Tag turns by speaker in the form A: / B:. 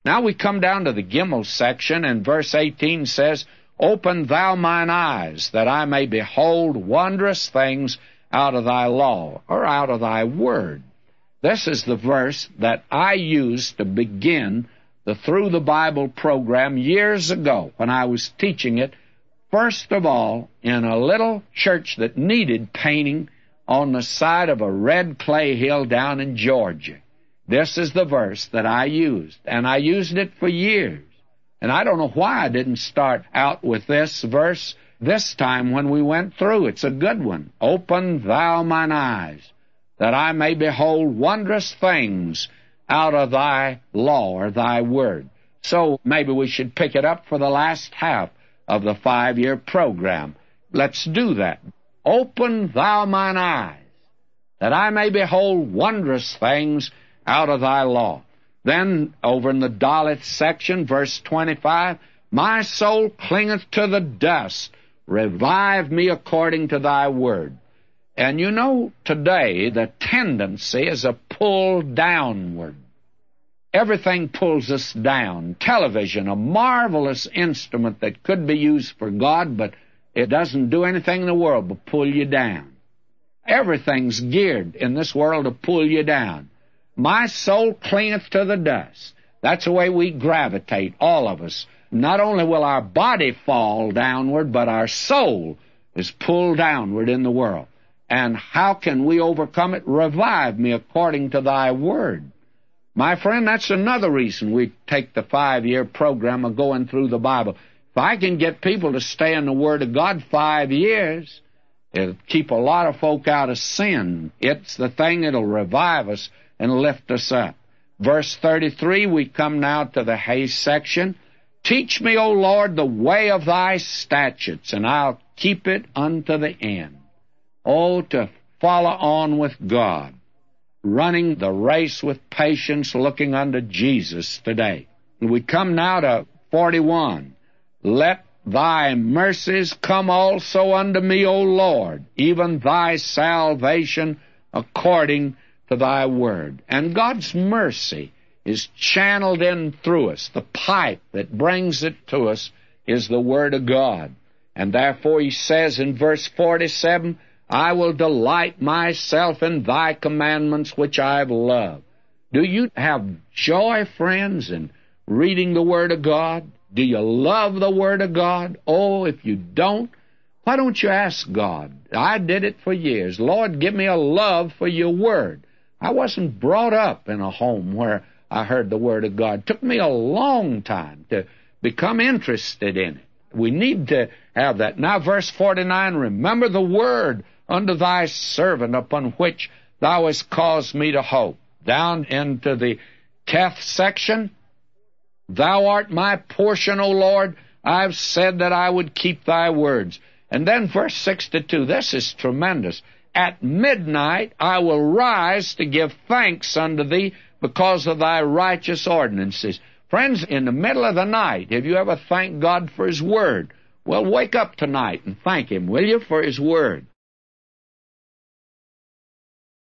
A: Now we come down to the Gimel section, and verse 18 says, Open thou mine eyes, that I may behold wondrous things out of thy law, or out of thy word. This is the verse that I used to begin the Through the Bible program years ago when I was teaching it, first of all, in a little church that needed painting on the side of a red clay hill down in Georgia. This is the verse that I used, and I used it for years. And I don't know why I didn't start out with this verse this time when we went through. It's a good one. Open thou mine eyes, that I may behold wondrous things out of thy law or thy word. So maybe we should pick it up for the last half of the 5-year program. Let's do that. Open thou mine eyes, that I may behold wondrous things out of thy law. Then, over in the Dalet section, verse 25, My soul clingeth to the dust. Revive me according to thy word. And you know, today, the tendency is a pull downward. Everything pulls us down. Television, a marvelous instrument that could be used for God, but it doesn't do anything in the world but pull you down. Everything's geared in this world to pull you down. My soul clingeth to the dust. That's the way we gravitate, all of us. Not only will our body fall downward, but our soul is pulled downward in the world. And how can we overcome it? Revive me according to thy word. My friend, that's another reason we take the 5-year program of going through the Bible. If I can get people to stay in the Word of God 5 years, it'll keep a lot of folk out of sin. It's the thing that'll revive us and lift us up. Verse 33, we come now to the Hay section. Teach me, O Lord, the way of thy statutes, and I'll keep it unto the end. Oh, to follow on with God, running the race with patience, looking unto Jesus today. And we come now to 41. Let thy mercies come also unto me, O Lord, even thy salvation according to thy word. And God's mercy is channeled in through us. The pipe that brings it to us is the Word of God. And therefore he says in verse 47, I will delight myself in thy commandments which I've loved. Do you have joy, friends, in reading the Word of God? Do you love the Word of God? Oh, if you don't, why don't you ask God? I did it for years. Lord, give me a love for your Word. I wasn't brought up in a home where I heard the Word of God. It took me a long time to become interested in it. We need to have that. Now, verse 49, remember the word unto thy servant upon which thou hast caused me to hope. Down into the Teth section, thou art my portion, O Lord. I've said that I would keep thy words. And then verse 62, this is tremendous. At midnight I will rise to give thanks unto thee because of thy righteous ordinances. Friends, in the middle of the night, have you ever thanked God for his word? Well, wake up tonight and thank him, will you, for his word.